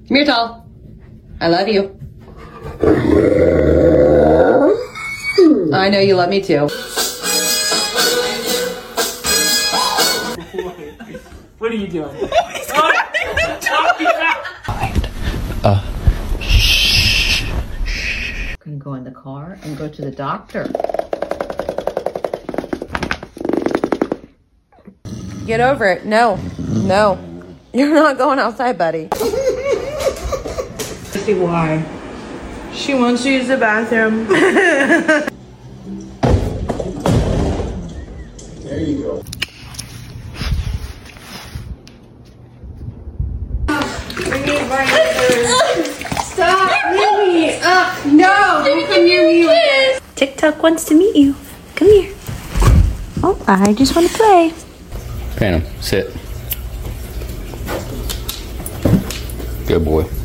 Come here, Tall. I love you. I know you love me too. What are you doing? I'm gonna go in the car and go to the doctor. Get over it. No. No. You're not going outside, buddy. See why. She wants to use the bathroom. There you go. Stop! Leave me! No! Don't come near me with this! TikTok wants to meet you. Come here. Oh, I just want to play. Phantom, sit. Good boy.